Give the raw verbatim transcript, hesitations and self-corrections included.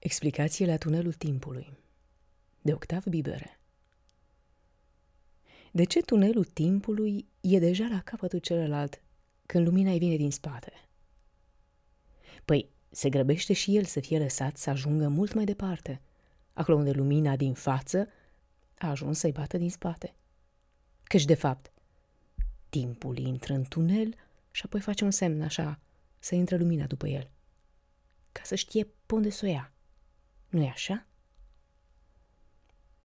Explicație la tunelul timpului de Octav Bibere. De ce tunelul timpului e deja la capătul celălalt când lumina îi vine din spate? Păi, se grăbește și el să fie lăsat să ajungă mult mai departe, acolo unde lumina din față a ajuns să-i bată din spate. Căci, de fapt, timpul intră în tunel și apoi face un semn așa, să intre lumina după el, ca să știe pe unde s-o ia. Nu-i așa?